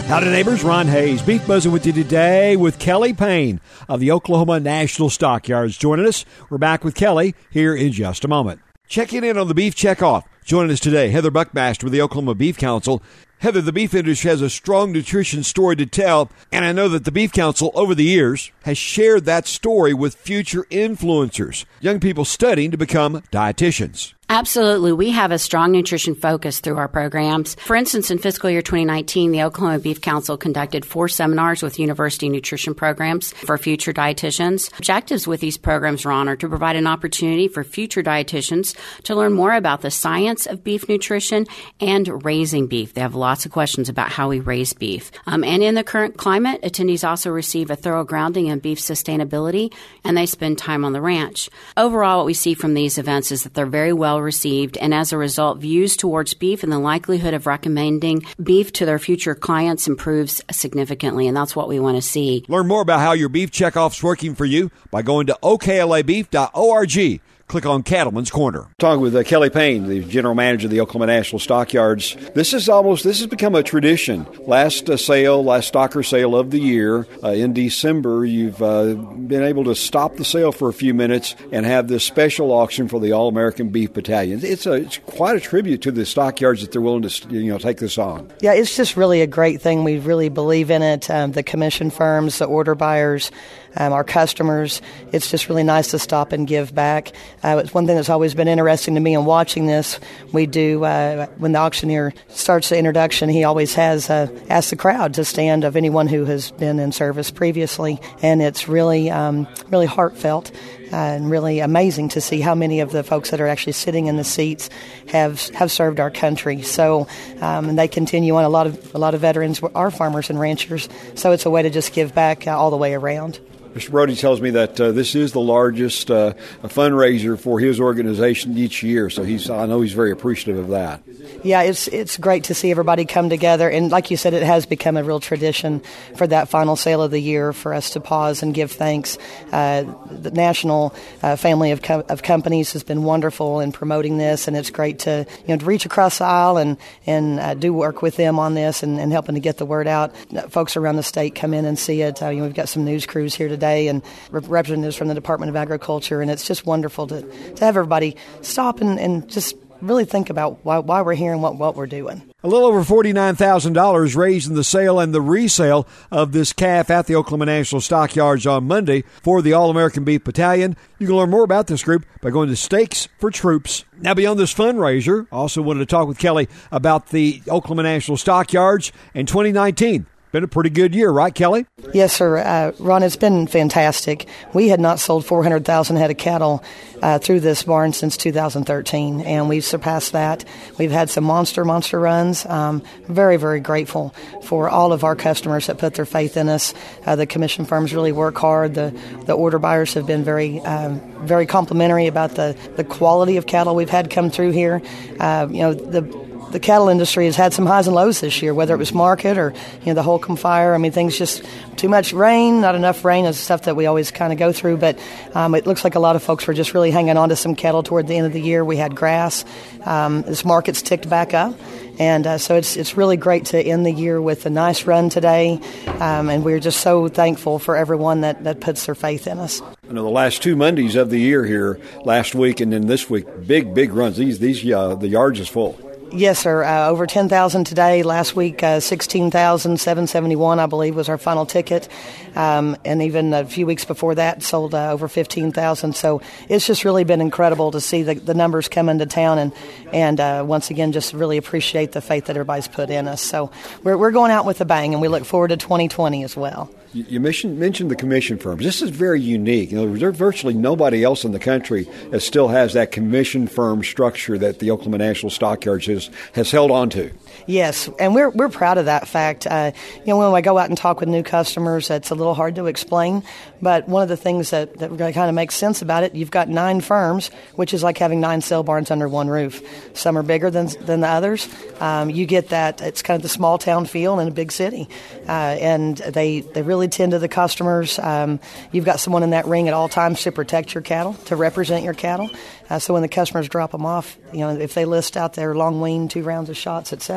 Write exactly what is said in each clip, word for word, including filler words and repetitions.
Howdy, neighbors. Ron Hayes, Beef Buzzing with you today with Kelly Payne of the Oklahoma National Stockyards joining us. We're back with Kelly here in just a moment. Checking in on the Beef Checkoff. Joining us today, Heather Buckmaster with the Oklahoma Beef Council. Heather, the beef industry has a strong nutrition story to tell, and I know that the Beef Council over the years has shared that story with future influencers, young people studying to become dietitians. Absolutely. We have a strong nutrition focus through our programs. For instance, in fiscal year twenty nineteen, the Oklahoma Beef Council conducted four seminars with university nutrition programs for future dietitians. Objectives with these programs, Ron, are to provide an opportunity for future dietitians to learn more about the science of beef nutrition and raising beef. They have lots of questions about how we raise beef. Um, and in the current climate, attendees also receive a thorough grounding in beef sustainability, and they spend time on the ranch. Overall, what we see from these events is that they're very well received, and as a result, views towards beef and the likelihood of recommending beef to their future clients improves significantly, and that's what we want to see. Learn more about how your beef checkoff's working for you by going to O K L A beef dot org. Click on Cattleman's Corner. Talking with uh, Kelly Payne, the general manager of the Oklahoma National Stockyards. This is almost, this has become a tradition. Last uh, sale, last stocker sale of the year, uh, in December, you've uh, been able to stop the sale for a few minutes and have this special auction for the All-American Beef Battalion. It's a, it's quite a tribute to the stockyards that they're willing to, you know, take this on. Yeah, it's just really a great thing. We really believe in it. Um, the commission firms, the order buyers, Um, our customers, it's just really nice to stop and give back. Uh, it's one thing that's always been interesting to me in watching this. We do, uh, when the auctioneer starts the introduction, he always has uh, asked the crowd to stand of anyone who has been in service previously. And it's really, um, really heartfelt. Uh, and really amazing to see how many of the folks that are actually sitting in the seats have have served our country. So um, and they continue on. A lot of a lot of veterans are farmers and ranchers. So it's a way to just give back uh, all the way around. Mister Brody tells me that uh, this is the largest uh, fundraiser for his organization each year, so he's I know he's very appreciative of that. Yeah, it's it's great to see everybody come together, and like you said, it has become a real tradition for that final sale of the year for us to pause and give thanks. Uh, the national uh, family of co- of companies has been wonderful in promoting this, and it's great to you know to reach across the aisle and and uh, do work with them on this and, and helping to get the word out. Folks around the state come in and see it. Uh, you know, we've got some news crews here today. Day and representatives from the Department of Agriculture, and it's just wonderful to, to have everybody stop and, and just really think about why, why we're here and what, what we're doing. A little over forty-nine thousand dollars raised in the sale and the resale of this calf at the Oklahoma National Stockyards on Monday for the All-American Beef Battalion. You can learn more about this group by going to Steaks for Troops. Now, beyond this fundraiser, I also wanted to talk with Kelly about the Oklahoma National Stockyards in twenty nineteen. Been a pretty good year, right, Kelly? Yes, sir. Uh, Ron, it's been fantastic. We had not sold four hundred thousand head of cattle uh, through this barn since two thousand thirteen, and we've surpassed that. We've had some monster, monster runs. Um, very, very grateful for all of our customers that put their faith in us. Uh, the commission firms really work hard. The the order buyers have been very, um, very complimentary about the, the quality of cattle we've had come through here. Uh, you know, the The cattle industry has had some highs and lows this year, whether it was market or, you know, the Holcomb fire. I mean, things just too much rain, not enough rain is stuff that we always kind of go through. But um, it looks like a lot of folks were just really hanging on to some cattle toward the end of the year. We had grass. Um, this market's ticked back up. And uh, so it's it's really great to end the year with a nice run today. Um, and we're just so thankful for everyone that, that puts their faith in us. You know, the last two Mondays of the year here, last week and then this week, big, big runs. These, these uh, the yards is full. Yes, sir. Uh, over ten thousand today. Last week, uh, sixteen thousand seven hundred seventy-one, I believe, was our final ticket. Um, and even a few weeks before that, sold uh, over fifteen thousand. So it's just really been incredible to see the, the numbers come into town and, and uh, once again, just really appreciate the faith that everybody's put in us. So we're, we're going out with a bang, and we look forward to twenty twenty as well. You mentioned, mentioned the commission firms. This is very unique. You know, there's virtually nobody else in the country that still has that commission firm structure that the Oklahoma National Stockyards has, has held on to. Yes, and we're we're proud of that fact. Uh, you know, when I go out and talk with new customers, it's a little hard to explain. But one of the things that, that kind of makes sense about it, you've got nine firms, which is like having nine sale barns under one roof. Some are bigger than than the others. Um, you get that. It's kind of the small town feel in a big city, uh, and they they really tend to the customers. Um, you've got someone in that ring at all times to protect your cattle, to represent your cattle. Uh, so when the customers drop them off, you know, if they list out their long wean, two rounds of shots, et cetera,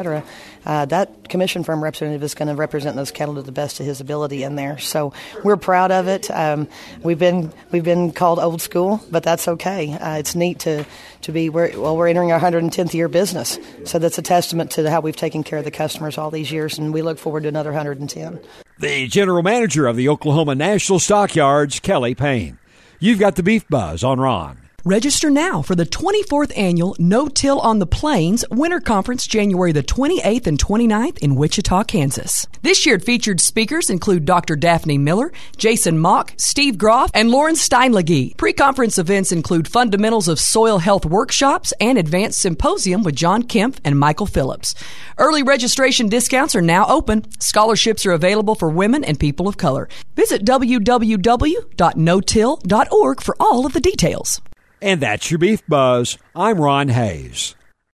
cetera, uh, that commission firm representative is going to represent those cattle to the best of his ability in there. So we're proud of it. Um, we've been we've been called old school, but that's okay. Uh, it's neat to to be we're, well. We're entering our one hundred tenth year business, so that's a testament to how we've taken care of the customers all these years, and we look forward to another one hundred ten. The general manager of the Oklahoma National Stockyards, Kelly Payne. You've got the Beef Buzz on Ron. Register now for the twenty-fourth Annual No-Till on the Plains Winter Conference, January the twenty-eighth and twenty-ninth in Wichita, Kansas. This year featured speakers include Doctor Daphne Miller, Jason Mock, Steve Groff, and Lauren Steinlege. Pre-conference events include fundamentals of soil health workshops and advanced symposium with John Kemp and Michael Phillips. Early registration discounts are now open. Scholarships are available for women and people of color. Visit w w w dot no till dot org for all of the details. And that's your Beef Buzz. I'm Ron Hayes.